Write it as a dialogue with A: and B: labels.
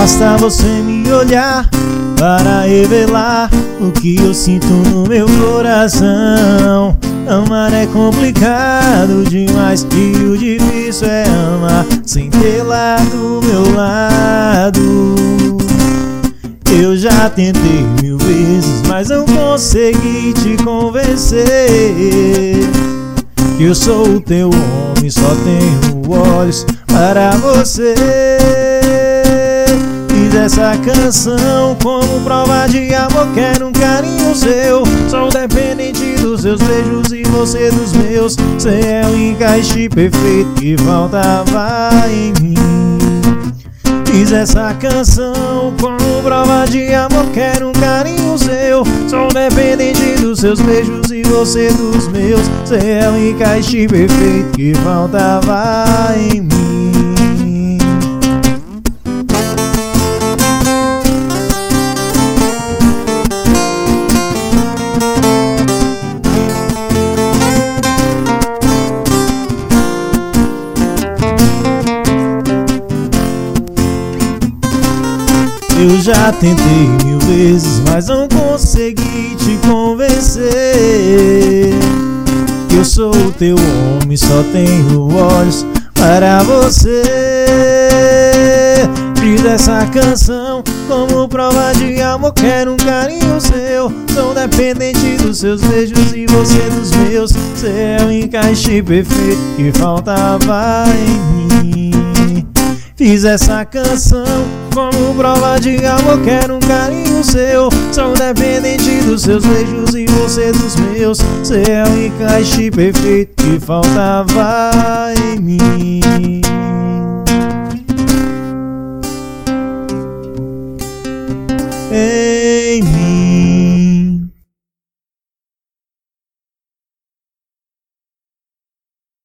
A: Basta você me olhar para revelar o que eu sinto no meu coração. Amar é complicado demais e o difícil é amar sem tê-la do meu lado. Eu já tentei 1000 vezes, mas não consegui te convencer que eu sou o teu homem, só tenho olhos para você. Fiz essa canção como prova de amor, quero um carinho seu. Sou dependente dos seus beijos e você dos meus. Cê é o encaixe perfeito que faltava em mim. Fiz essa canção como prova de amor, quero um carinho seu. Sou dependente dos seus beijos e você dos meus. Cê é o encaixe perfeito que faltava em mim. Eu já tentei 1000 vezes, mas não consegui te convencer que eu sou o teu homem, só tenho olhos para você. Fiz essa canção como prova de amor, quero um carinho seu. Sou dependente dos seus beijos e você dos meus. Cê é o encaixe perfeito que faltava em mim. Fiz essa canção como prova de amor, quero um carinho seu. Sou dependente dos seus beijos e você dos meus. Cê é o encaixe perfeito que faltava em